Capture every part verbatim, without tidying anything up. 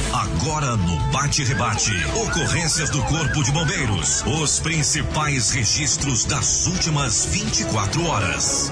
Agora no Bate-Rebate, ocorrências do Corpo de Bombeiros. Os principais registros das últimas vinte e quatro horas.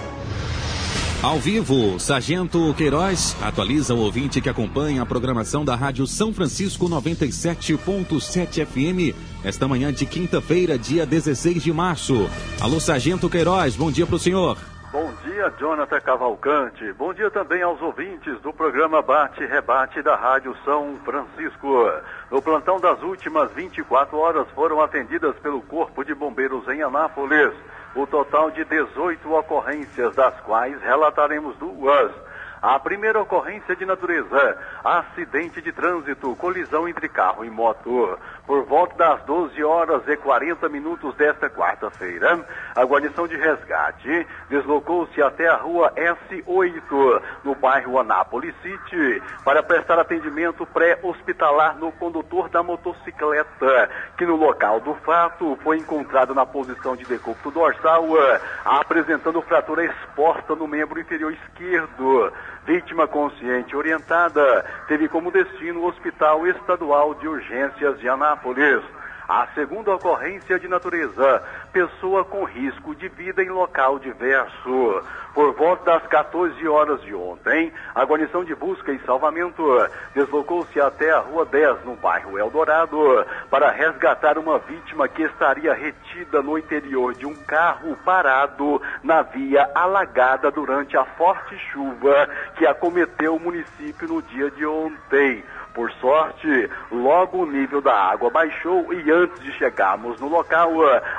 Ao vivo, Sargento Queiroz atualiza o ouvinte que acompanha a programação da Rádio São Francisco noventa e sete ponto sete F M, esta manhã de quinta-feira, dia dezesseis de março. Alô, Sargento Queiroz, bom dia para o senhor. Bom dia, Jonathan Cavalcante. Bom dia também aos ouvintes do programa Bate-Rebate da Rádio São Francisco. No plantão das últimas vinte e quatro horas foram atendidas pelo Corpo de Bombeiros em Anápolis o total de dezoito ocorrências, das quais relataremos duas. A primeira ocorrência de natureza, acidente de trânsito, colisão entre carro e moto. Por volta das doze horas e quarenta minutos desta quarta-feira, a guarnição de resgate deslocou-se até a rua S oito, no bairro Anápolis City, para prestar atendimento pré-hospitalar no condutor da motocicleta, que no local do fato foi encontrado na posição de decúbito dorsal, apresentando fratura exposta no membro inferior esquerdo. Vítima consciente orientada teve como destino o Hospital Estadual de Urgências de Anápolis. A segunda ocorrência de natureza, pessoa com risco de vida em local diverso. Por volta das quatorze horas de ontem, a guarnição de busca e salvamento deslocou-se até a Rua dez, no bairro Eldorado, para resgatar uma vítima que estaria retida no interior de um carro parado na via alagada durante a forte chuva que acometeu o município no dia de ontem. Por sorte, logo o nível da água baixou e antes de chegarmos no local,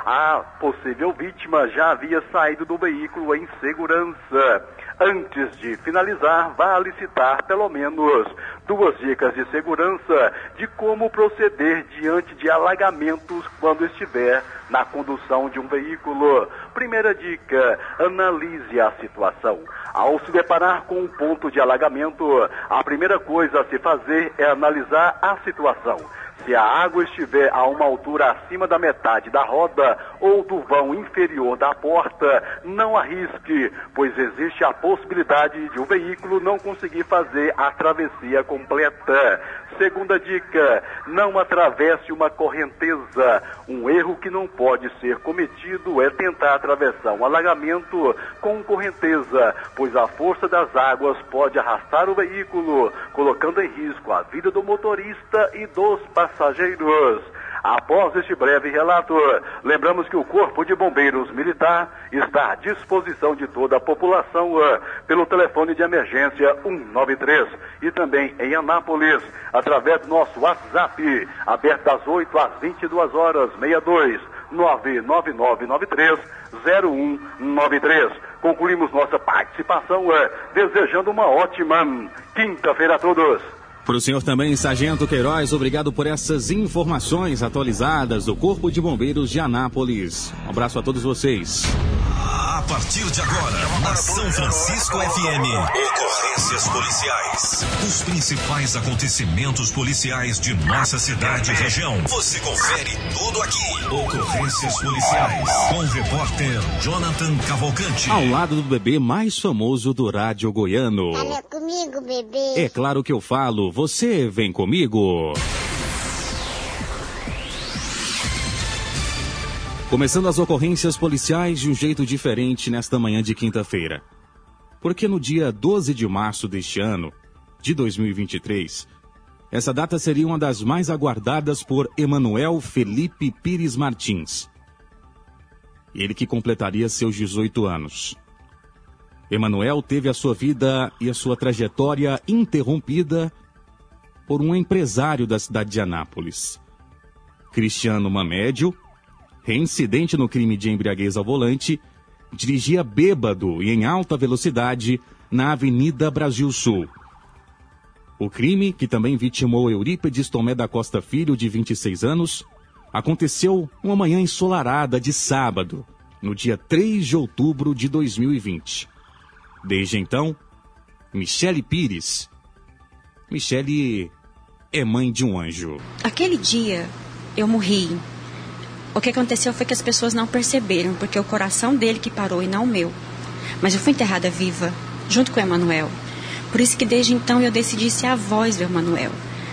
a possível vítima já havia saído do veículo em segurança. Antes de finalizar, vale citar pelo menos duas dicas de segurança de como proceder diante de alagamentos quando estiver na condução de um veículo. Primeira dica, analise a situação. Ao se deparar com um ponto de alagamento, a primeira coisa a se fazer é analisar a situação. Se a água estiver a uma altura acima da metade da roda ou do vão inferior da porta, não arrisque, pois existe a possibilidade de o veículo não conseguir fazer a travessia completa. Segunda dica, não atravesse uma correnteza. Um erro que não pode ser cometido é tentar atravessar um alagamento com correnteza, pois a força das águas pode arrastar o veículo, colocando em risco a vida do motorista e dos passageiros. Após este breve relato, lembramos que o Corpo de Bombeiros Militar está à disposição de toda a população uh, pelo telefone de emergência um nove três e também em Anápolis, através do nosso WhatsApp, aberto das oito às vinte e duas horas, sessenta e dois, nove nove nove nove três zero um nove três. Concluímos nossa participação uh, desejando uma ótima quinta-feira a todos. Para o senhor também, Sargento Queiroz, obrigado por essas informações atualizadas do Corpo de Bombeiros de Anápolis. Um abraço a todos vocês. A partir de agora, na São Francisco F M, ocorrências policiais. Os principais acontecimentos policiais de nossa cidade e região. Você confere tudo aqui. Ocorrências policiais, com o repórter Jonathan Cavalcante. Ao lado do bebê mais famoso do rádio goiano. Fala comigo, bebê. É claro que eu falo. Você vem comigo. Começando as ocorrências policiais de um jeito diferente nesta manhã de quinta-feira. Porque no dia doze de março deste ano, de dois mil e vinte e três, essa data seria uma das mais aguardadas por Emanuel Felipe Pires Martins. Ele que completaria seus dezoito anos. Emanuel teve a sua vida e a sua trajetória interrompida por um empresário da cidade de Anápolis, Cristiano Mamédio, reincidente no crime de embriaguez ao volante, dirigia bêbado e em alta velocidade na Avenida Brasil Sul. O crime, que também vitimou Eurípides Tomé da Costa Filho, de vinte e seis anos, aconteceu uma manhã ensolarada de sábado, no dia três de outubro de dois mil e vinte. Desde então, Michele Pires. Michele é mãe de um anjo. Aquele dia, eu morri. O que aconteceu foi que as pessoas não perceberam, porque o coração dele que parou e não o meu. Mas eu fui enterrada viva, junto com o Emanuel. Por isso que desde então eu decidi ser a voz do Emanuel.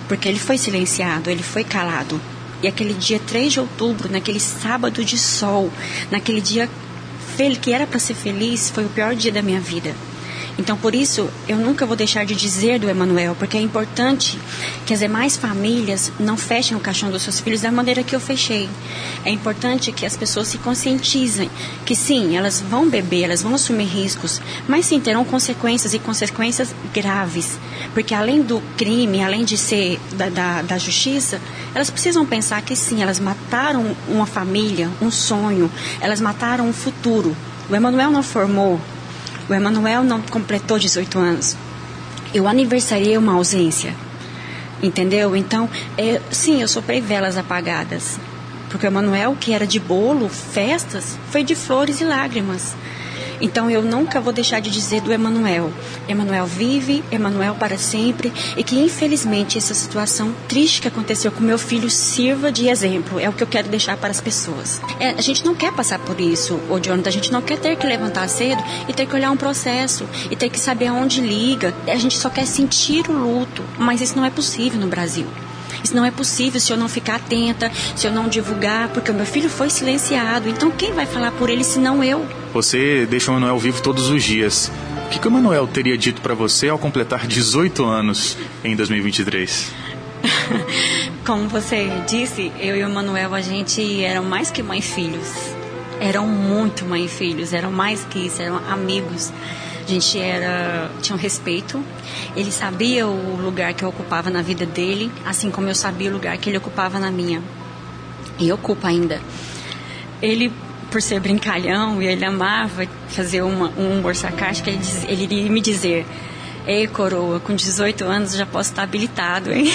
porque ele foi silenciado, ele foi calado. E aquele dia três de outubro, naquele sábado de sol, naquele dia que era para ser feliz, foi o pior dia da minha vida. Então, por isso, eu nunca vou deixar de dizer do Emanuel, porque é importante que as demais famílias não fechem o caixão dos seus filhos da maneira que eu fechei. É importante que as pessoas se conscientizem que sim, elas vão beber, elas vão assumir riscos, mas sim terão consequências e consequências graves. Porque além do crime, além de ser da, da, da justiça, elas precisam pensar que sim, elas mataram uma família, um sonho, elas mataram um futuro. O Emanuel não formou. O Emanuel não completou dezoito anos. Eu aniversariei uma ausência. Entendeu? Então, é, sim, eu soprei velas apagadas. Porque o Emanuel, que era de bolo, festas, foi de flores e lágrimas. Então, eu nunca vou deixar de dizer do Emanuel. Emanuel vive, Emanuel para sempre. E que, infelizmente, essa situação triste que aconteceu com meu filho sirva de exemplo. É o que eu quero deixar para as pessoas. É, a gente não quer passar por isso, ô Jonathan. A gente não quer ter que levantar cedo e ter que olhar um processo. E ter que saber aonde liga. A gente só quer sentir o luto. Mas isso não é possível no Brasil. Isso não é possível se eu não ficar atenta, se eu não divulgar, porque o meu filho foi silenciado. Então quem vai falar por ele se não eu? Você deixa o Emanuel vivo todos os dias. O que, que o Emanuel teria dito para você ao completar dezoito anos em dois mil e vinte e três? Como você disse, eu e o Emanuel, a gente eram mais que mãe e filhos. Eram muito mãe e filhos, eram mais que isso, eram amigos. A gente era, tinha um respeito, ele sabia o lugar que eu ocupava na vida dele, assim como eu sabia o lugar que ele ocupava na minha. E ocupa ainda. Ele, por ser brincalhão, e ele amava fazer uma, um humor sarcástico, ele, diz, ele iria me dizer: ei, coroa, com dezoito anos já posso estar habilitado, hein?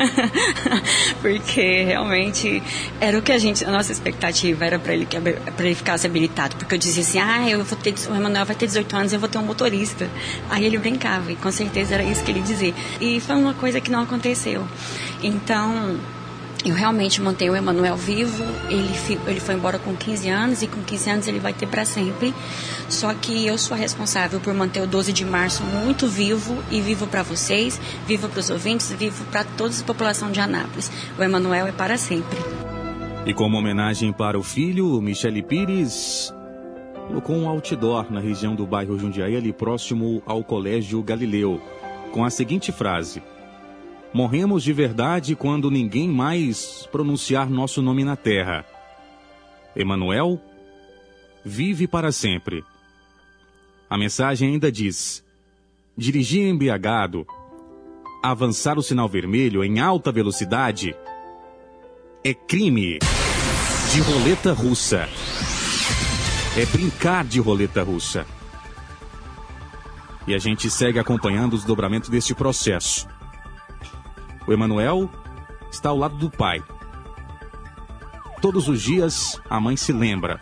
Porque realmente era o que a gente, a nossa expectativa era para ele, para ele ficar habilitado. Porque eu dizia assim, ah, eu vou ter, o Emanuel vai ter dezoito anos, eu vou ter um motorista. Aí ele brincava, e com certeza era isso que ele dizia. E foi uma coisa que não aconteceu. Então, eu realmente mantenho o Emanuel vivo. Ele, ele foi embora com quinze anos, e com quinze anos ele vai ter para sempre. Só que eu sou a responsável por manter o doze de março muito vivo, e vivo para vocês, vivo para os ouvintes, vivo para toda a população de Anápolis. O Emanuel é para sempre. E como homenagem para o filho, Michele Pires colocou um outdoor na região do bairro Jundiaí, ali próximo ao Colégio Galileu, com a seguinte frase: morremos de verdade quando ninguém mais pronunciar nosso nome na terra. Emanuel vive para sempre. A mensagem ainda diz: dirigir embriagado, avançar o sinal vermelho em alta velocidade é crime de roleta russa. É brincar de roleta russa. E a gente segue acompanhando o desdobramento deste processo. O Emanuel está ao lado do pai. Todos os dias a mãe se lembra.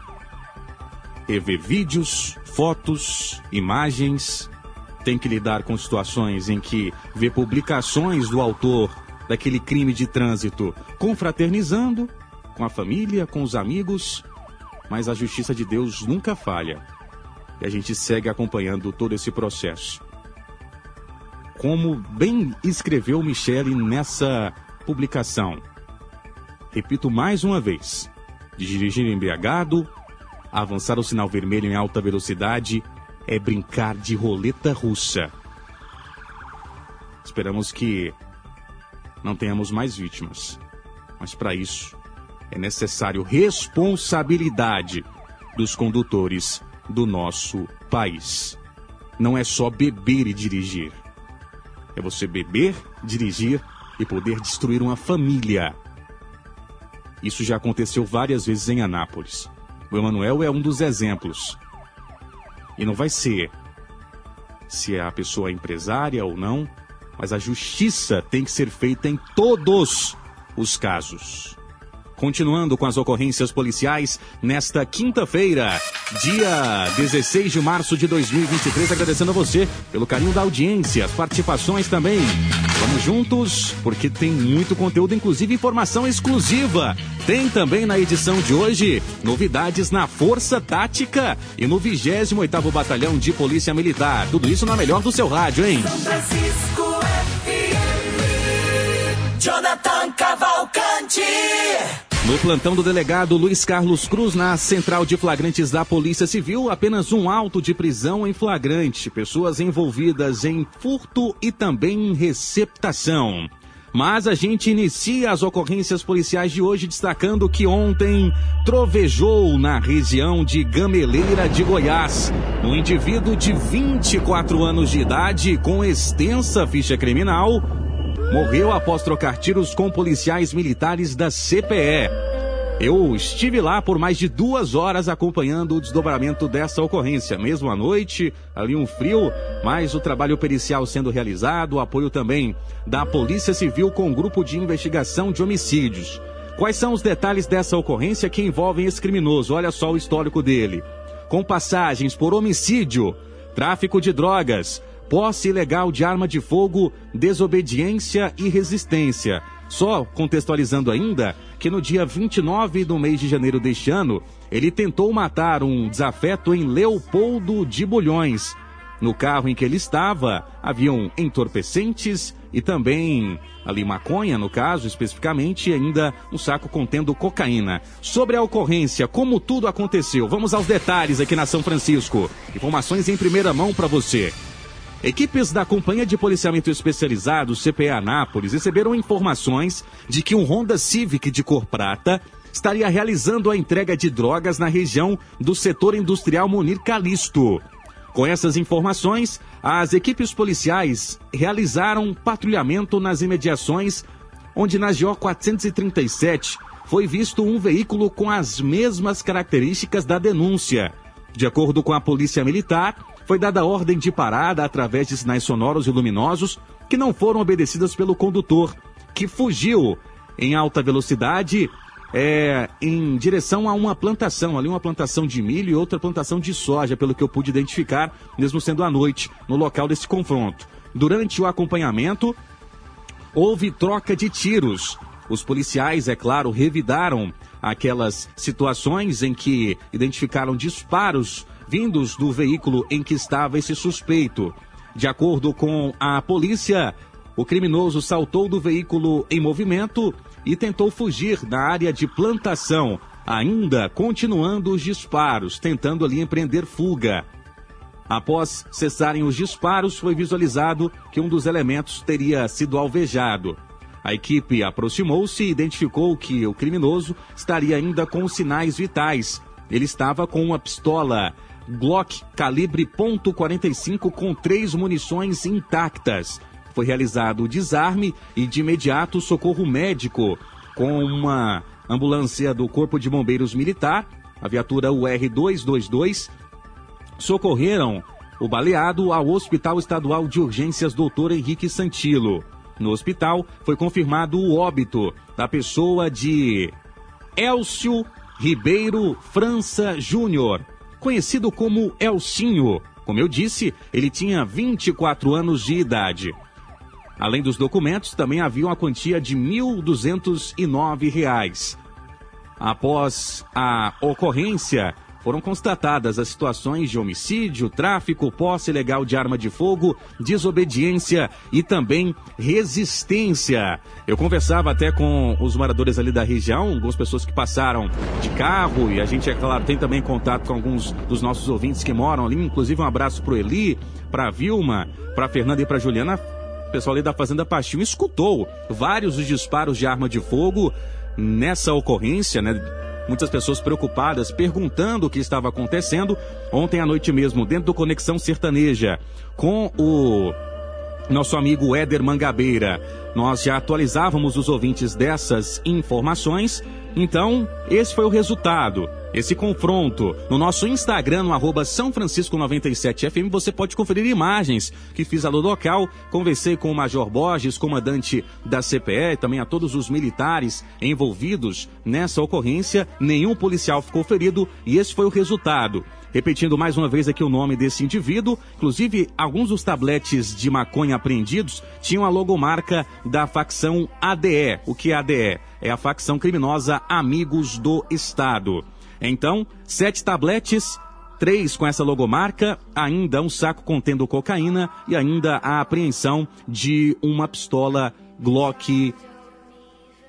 E vê vídeos, fotos, imagens. Tem que lidar com situações em que vê publicações do autor daquele crime de trânsito confraternizando com a família, com os amigos. Mas a justiça de Deus nunca falha. E a gente segue acompanhando todo esse processo. Como bem escreveu Michele nessa publicação. Repito mais uma vez: dirigir embriagado, avançar o sinal vermelho em alta velocidade é brincar de roleta russa. Esperamos que não tenhamos mais vítimas, mas para isso é necessário responsabilidade dos condutores do nosso país. Não é só beber e dirigir. É você beber, dirigir e poder destruir uma família. Isso já aconteceu várias vezes em Anápolis. O Emanuel é um dos exemplos. E não vai ser se a pessoa é empresária ou não, mas a justiça tem que ser feita em todos os casos. Continuando com as ocorrências policiais nesta quinta-feira, dia dezesseis de março de dois mil e vinte e três, agradecendo a você pelo carinho da audiência, as participações também. Vamos juntos, porque tem muito conteúdo, inclusive informação exclusiva. Tem também na edição de hoje novidades na Força Tática e no vigésimo oitavo Batalhão de Polícia Militar. Tudo isso na melhor do seu rádio, hein? São Francisco F M. Jonathan Cavalcante. No plantão do delegado Luiz Carlos Cruz, na Central de Flagrantes da Polícia Civil, apenas um auto de prisão em flagrante. Pessoas envolvidas em furto e também em receptação. Mas a gente inicia as ocorrências policiais de hoje destacando que ontem trovejou na região de Gameleira de Goiás. Um indivíduo de vinte e quatro anos de idade com extensa ficha criminal morreu após trocar tiros com policiais militares da C P E. Eu estive lá por mais de duas horas acompanhando o desdobramento dessa ocorrência. Mesmo à noite, ali um frio, mas o trabalho pericial sendo realizado, o apoio também da Polícia Civil com o grupo de investigação de homicídios. Quais são os detalhes dessa ocorrência que envolvem esse criminoso? Olha só o histórico dele. Com passagens por homicídio, tráfico de drogas, posse ilegal de arma de fogo, desobediência e resistência. Só contextualizando ainda que no dia vinte e nove do mês de janeiro deste ano, ele tentou matar um desafeto em Leopoldo de Bulhões. No carro em que ele estava, haviam entorpecentes e também ali maconha, no caso, especificamente, e ainda um saco contendo cocaína. Sobre a ocorrência, como tudo aconteceu, vamos aos detalhes aqui na São Francisco. Informações em primeira mão para você. Equipes da Companhia de Policiamento Especializado, C P E Anápolis, receberam informações de que um Honda Civic de cor prata estaria realizando a entrega de drogas na região do setor industrial Munir Calixto. Com essas informações, as equipes policiais realizaram patrulhamento nas imediações, onde na G O quatrocentos e trinta e sete foi visto um veículo com as mesmas características da denúncia. De acordo com a Polícia Militar, foi dada ordem de parada através de sinais sonoros e luminosos que não foram obedecidas pelo condutor, que fugiu em alta velocidade é, em direção a uma plantação, ali uma plantação de milho e outra plantação de soja, pelo que eu pude identificar, mesmo sendo à noite, no local desse confronto. Durante o acompanhamento, houve troca de tiros. Os policiais, é claro, revidaram aquelas situações em que identificaram disparos vindos do veículo em que estava esse suspeito. De acordo com a polícia, o criminoso saltou do veículo em movimento e tentou fugir da área de plantação, ainda continuando os disparos, tentando ali empreender fuga. Após cessarem os disparos, foi visualizado que um dos elementos teria sido alvejado. A equipe aproximou-se e identificou que o criminoso estaria ainda com sinais vitais. Ele estava com uma pistola Glock calibre ponto quarenta e cinco com três munições intactas. Foi realizado o desarme e de imediato o socorro médico com uma ambulância do Corpo de Bombeiros Militar, a viatura U R duzentos e vinte e dois, socorreram o baleado ao Hospital Estadual de Urgências doutor Henrique Santilo. No hospital foi confirmado o óbito da pessoa de Elcio Ribeiro França Júnior, conhecido como Elcinho. Como eu disse, ele tinha vinte e quatro anos de idade. Além dos documentos, também havia uma quantia de mil duzentos e nove reais. Após a ocorrência, foram constatadas as situações de homicídio, tráfico, posse ilegal de arma de fogo, desobediência e também resistência. Eu conversava até com os moradores ali da região, algumas pessoas que passaram de carro, e a gente, é claro, tem também contato com alguns dos nossos ouvintes que moram ali, inclusive um abraço pro Eli, pra Vilma, pra Fernanda e pra Juliana. O pessoal ali da Fazenda Pastinho escutou vários dos disparos de arma de fogo nessa ocorrência, né? Muitas pessoas preocupadas, perguntando o que estava acontecendo. Ontem à noite mesmo, dentro do Conexão Sertaneja, com o nosso amigo Éder Mangabeira, nós já atualizávamos os ouvintes dessas informações. Então, esse foi o resultado, esse confronto. No nosso Instagram, no arroba São Francisco noventa e sete F M, você pode conferir imagens que fiz ali no local. Conversei com o Major Borges, comandante da C P E, e também a todos os militares envolvidos nessa ocorrência. Nenhum policial ficou ferido e esse foi o resultado. Repetindo mais uma vez aqui o nome desse indivíduo, inclusive alguns dos tabletes de maconha apreendidos tinham a logomarca da facção A D E. O que é A D E? É a facção criminosa Amigos do Estado. Então, sete tabletes, três com essa logomarca, ainda um saco contendo cocaína e ainda a apreensão de uma pistola Glock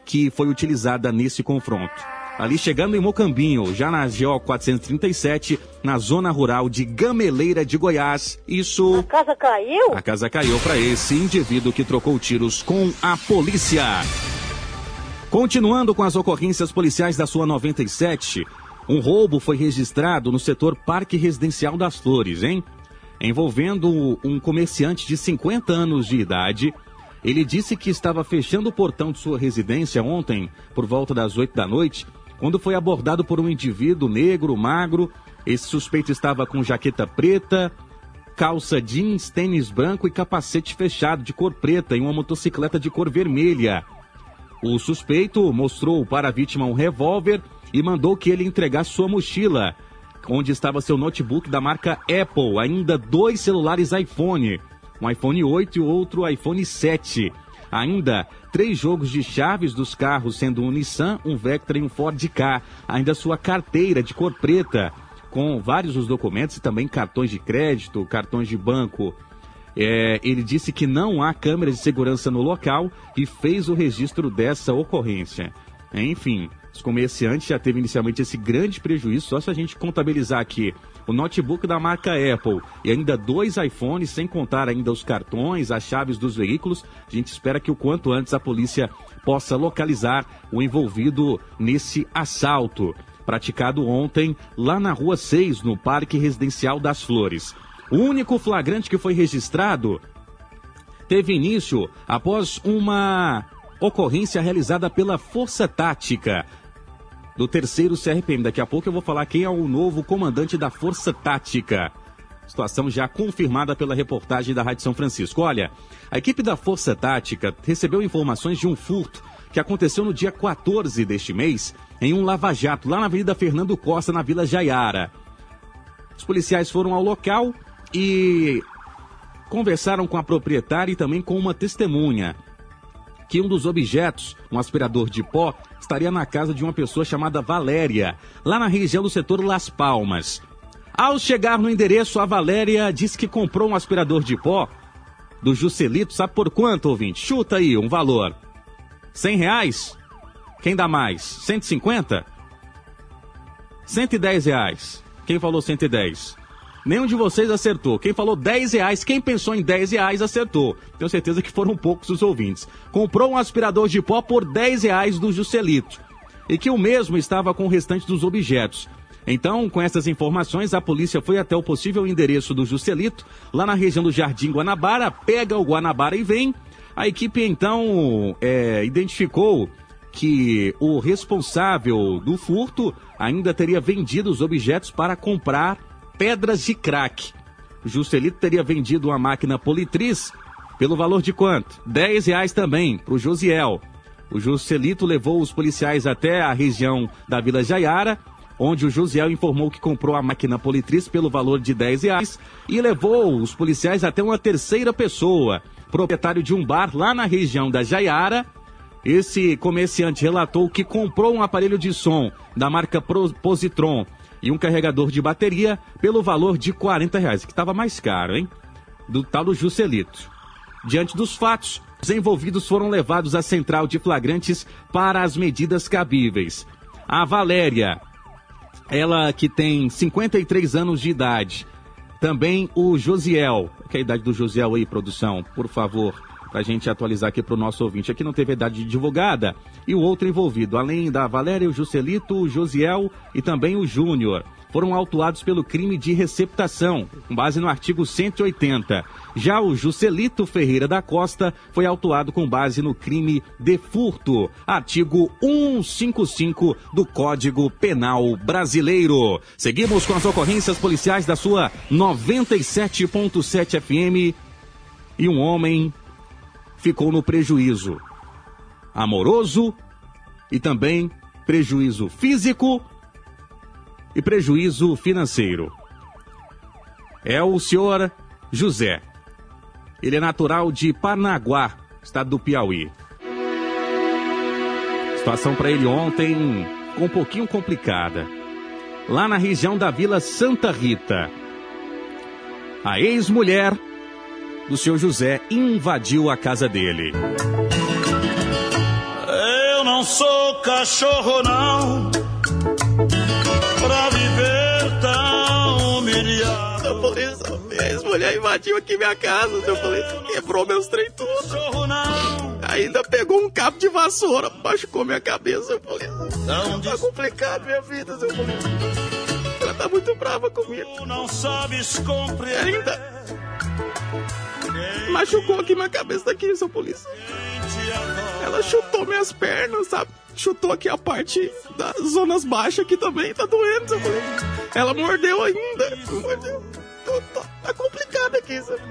que foi utilizada nesse confronto. Ali chegando em Mocambinho, já na G O quatrocentos e trinta e sete, na zona rural de Gameleira de Goiás. Isso... A casa caiu? A casa caiu para esse indivíduo que trocou tiros com a polícia. Continuando com as ocorrências policiais da sua noventa e sete, um roubo foi registrado no setor Parque Residencial das Flores, hein? Envolvendo um comerciante de cinquenta anos de idade. Ele disse que estava fechando o portão de sua residência ontem, por volta das oito da noite, quando foi abordado por um indivíduo negro, magro. Esse suspeito estava com jaqueta preta, calça jeans, tênis branco e capacete fechado de cor preta em uma motocicleta de cor vermelha. O suspeito mostrou para a vítima um revólver e mandou que ele entregasse sua mochila, onde estava seu notebook da marca Apple, ainda dois celulares iPhone, um iPhone oito e outro iPhone sete. Ainda três jogos de chaves dos carros, sendo um Nissan, um Vectra e um Ford Ka. Ainda sua carteira de cor preta, com vários dos documentos e também cartões de crédito, cartões de banco. É, ele disse que não há câmeras de segurança no local e fez o registro dessa ocorrência. Enfim, os comerciantes já teve inicialmente esse grande prejuízo, só se a gente contabilizar aqui o notebook da marca Apple e ainda dois iPhones, sem contar ainda os cartões, as chaves dos veículos. A gente espera que o quanto antes a polícia possa localizar o envolvido nesse assalto, praticado ontem lá na Rua seis, no Parque Residencial das Flores. O único flagrante que foi registrado teve início após uma ocorrência realizada pela Força Tática do terceiro C R P M. Daqui a pouco eu vou falar quem é o novo comandante da Força Tática. Situação já confirmada pela reportagem da Rádio São Francisco. Olha, a equipe da Força Tática recebeu informações de um furto que aconteceu no dia quatorze deste mês em um lava-jato, lá na Avenida Fernando Costa, na Vila Jaiara. Os policiais foram ao local e conversaram com a proprietária e também com uma testemunha, que um dos objetos, um aspirador de pó, estaria na casa de uma pessoa chamada Valéria, lá na região do setor Las Palmas. Ao chegar no endereço, a Valéria disse que comprou um aspirador de pó do Juscelito, sabe por quanto, ouvinte? Chuta aí um valor. cem reais? Quem dá mais? cento e cinquenta? cento e dez reais. Quem falou cento e dez? Nenhum de vocês acertou. Quem falou dez reais, quem pensou em dez reais acertou. Tenho certeza que foram poucos os ouvintes. Comprou um aspirador de pó por dez reais do Juscelito. E que o mesmo estava com o restante dos objetos. Então, com essas informações, a polícia foi até o possível endereço do Juscelito, lá na região do Jardim Guanabara, pega o Guanabara e vem. A equipe, então, é, identificou que o responsável do furto ainda teria vendido os objetos para comprar pedras de crack. O Juscelito teria vendido uma máquina Politriz pelo valor de quanto? dez reais também para o Josiel. O Juscelito levou os policiais até a região da Vila Jaiara, onde o Josiel informou que comprou a máquina Politriz pelo valor de dez reais e levou os policiais até uma terceira pessoa, proprietário de um bar lá na região da Jaiara. Esse comerciante relatou que comprou um aparelho de som da marca Positron e um carregador de bateria pelo valor de quarenta reais, que estava mais caro, hein? Do tal do Juscelito. Diante dos fatos, os envolvidos foram levados à central de flagrantes para as medidas cabíveis. A Valéria, ela que tem cinquenta e três anos de idade. Também o Josiel. Que é a idade do Josiel aí, produção? Por favor, para a gente atualizar aqui para o nosso ouvinte. Aqui não teve idade divulgada. E o outro envolvido, além da Valéria, o Juscelito, o Josiel e também o Júnior, foram autuados pelo crime de receptação, com base no artigo cento e oitenta. Já o Juscelito Ferreira da Costa foi autuado com base no crime de furto, artigo cento e cinquenta e cinco do Código Penal Brasileiro. Seguimos com as ocorrências policiais da sua noventa e sete ponto sete F M. E um homem ficou no prejuízo amoroso e também prejuízo físico e prejuízo financeiro. É o senhor José. Ele é natural de Paranaguá, estado do Piauí. A situação para ele ontem ficou um pouquinho complicada. Lá na região da Vila Santa Rita, a ex-mulher do senhor José invadiu a casa dele. Eu não cachorro não, pra viver tão humilhado. Seu polícia, minha ex-mulher invadiu aqui minha casa, seu polícia, quebrou meus trem tudo. Cachorro não. Ainda pegou um cabo de vassoura, machucou minha cabeça, seu polícia. Não tá complicado minha vida, seu polícia. Ela tá muito brava comigo. Tu não sabes compreender. Ainda machucou aqui minha cabeça daqui, seu polícia. Ela chutou minhas pernas, sabe? Chutou aqui a parte das zonas baixas aqui também, tá doendo, seu polícia. Ela mordeu ainda, mordeu. Tá, tá complicado aqui, sabe?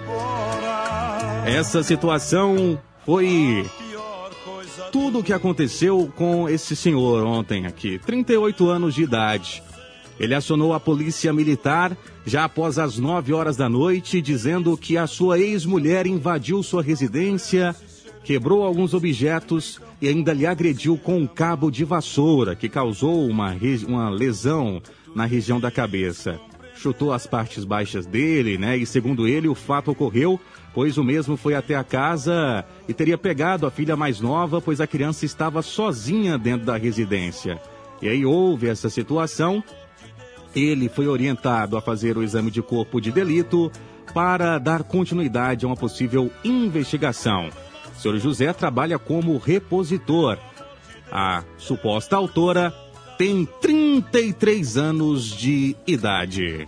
Essa situação foi tudo o que aconteceu com esse senhor ontem aqui, trinta e oito anos de idade. Ele acionou a polícia militar já após as nove horas da noite, dizendo que a sua ex-mulher invadiu sua residência, quebrou alguns objetos e ainda lhe agrediu com um cabo de vassoura, que causou uma, uma lesão na região da cabeça. Chutou as partes baixas dele, né? E segundo ele, o fato ocorreu pois o mesmo foi até a casa e teria pegado a filha mais nova, pois a criança estava sozinha dentro da residência. E aí houve essa situação. Ele foi orientado a fazer o exame de corpo de delito para dar continuidade a uma possível investigação. O senhor José trabalha como repositor. A suposta autora tem trinta e três anos de idade.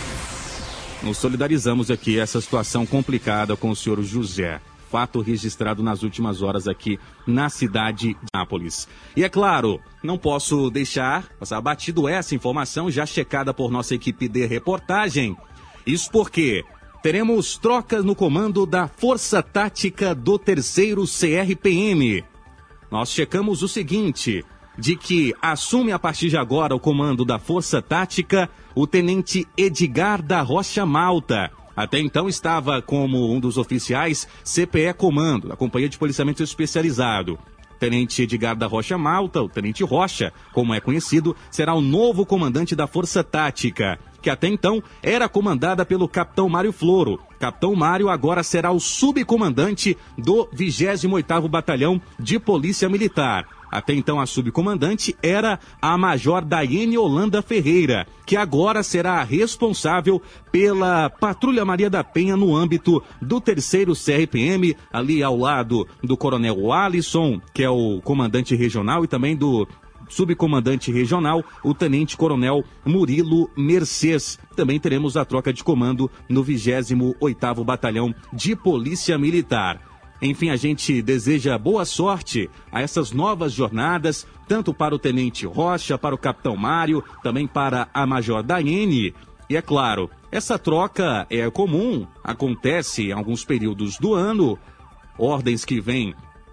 Nos solidarizamos aqui essa situação complicada com o senhor José. Fato registrado nas últimas horas aqui na cidade de Anápolis. E é claro, não posso deixar passar batido essa informação já checada por nossa equipe de reportagem. Isso porque teremos trocas no comando da Força Tática do terceiro C R P M. Nós checamos o seguinte, de que assume a partir de agora o comando da Força Tática o tenente Edgar da Rocha Malta. Até então estava como um dos oficiais C P E Comando, da Companhia de Policiamento Especializado. Tenente Edgar da Rocha Malta, o Tenente Rocha, como é conhecido, será o novo comandante da Força Tática, que até então era comandada pelo Capitão Mário Floro. Capitão Mário agora será o subcomandante do vigésimo oitavo Batalhão de Polícia Militar. Até então a subcomandante era a Major Daiane Holanda Ferreira, que agora será a responsável pela Patrulha Maria da Penha no âmbito do terceiro C R P M, ali ao lado do Coronel Alisson, que é o comandante regional, e também do subcomandante regional, o Tenente Coronel Murilo Mercês. Também teremos a troca de comando no vigésimo oitavo Batalhão de Polícia Militar. Enfim, a gente deseja boa sorte a essas novas jornadas, tanto para o Tenente Rocha, para o Capitão Mário, também para a Major Daiane. E é claro, essa troca é comum, acontece em alguns períodos do ano, ordens que vêm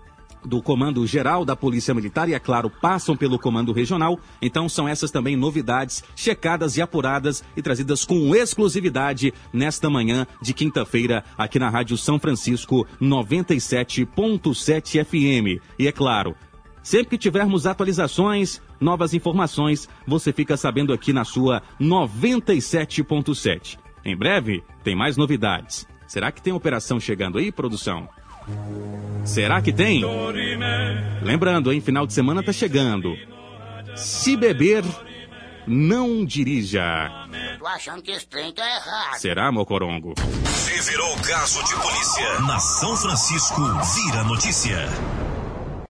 do Comando Geral da Polícia Militar e, é claro, passam pelo Comando Regional. Então são essas também novidades checadas e apuradas e trazidas com exclusividade nesta manhã de quinta-feira aqui na Rádio São Francisco noventa e sete ponto sete F M. E, é claro, sempre que tivermos atualizações, novas informações, você fica sabendo aqui na sua noventa e sete ponto sete. Em breve, tem mais novidades. Será que tem operação chegando aí, produção? Será que tem? Lembrando, hein, final de semana tá chegando. Se beber, não dirija. Tô achando que esse trem tá errado. Será, Mocorongo? Se virou caso de polícia, na São Francisco vira notícia.